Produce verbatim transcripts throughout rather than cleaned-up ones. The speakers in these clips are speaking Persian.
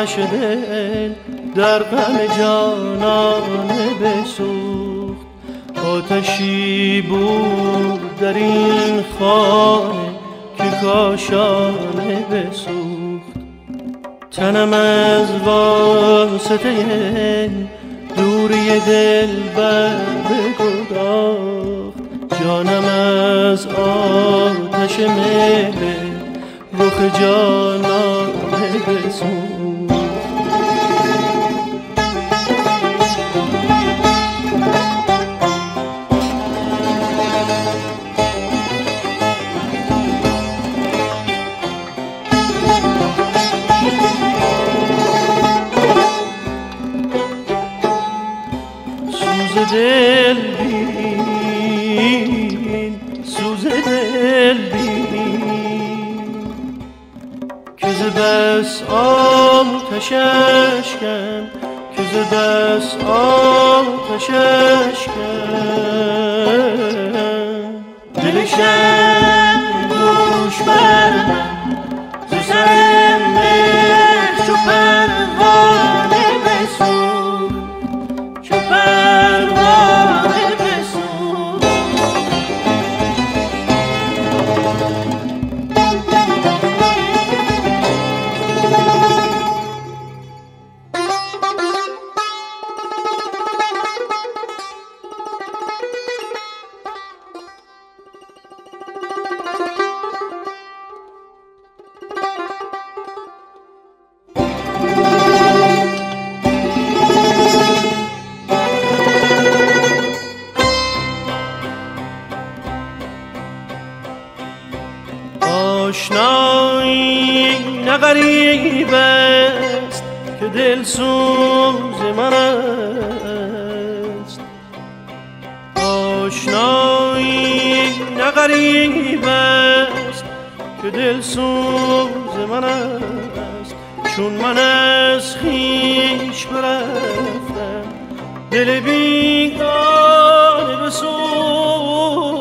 آتش دل در غم جانانه بسوخت. آتشی بود در این خانه که کاشانه بسوخت. تنم از واسطه دوری دل بر بگداخت. جانم از آتش میل رخ جانانه بسوخت. سوز دل بین، سوز دل بین که ز بس آتش اشکم، که ز بس آتش اشکم. دل شب دوش بر من ز سر مهر چو پروانه بسوخت، چو پروانه بسوخت. آشنایی نه غریب است که دل سوز من است. آشنایی نه غریب است که دل سوز من است. چون من از خویش برفتم دل بیگانه بسوخت.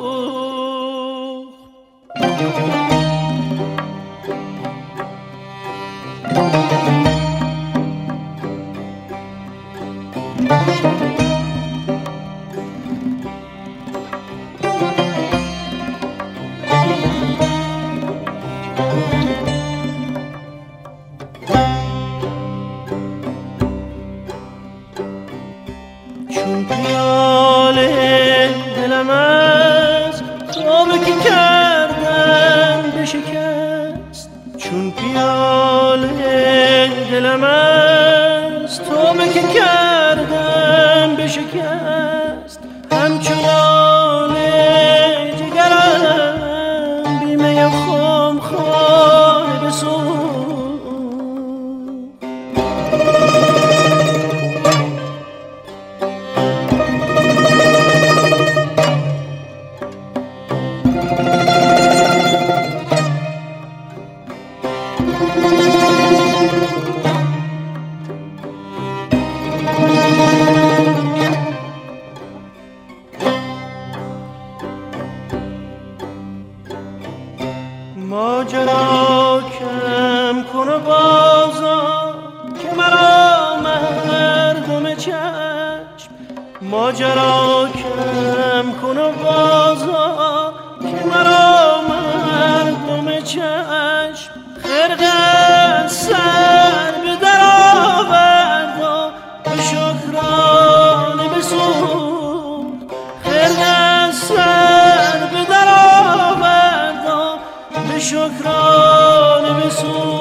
چون پیاله دلم از خوابه که کردم بشکست. چون پیاله دلم از توبه که کردم بشکست. همچون لاله جگرم بیمه خم خانه بسوخت. ماجرا کم کن و بازا که مرا مردم چشم. ماجرا کم کن و بازا که مرا مردم چشم. خرقه سر به در آورد و به شکرانه بسوخت. خرقه سر به در آورد و به شکرانه بسوخت.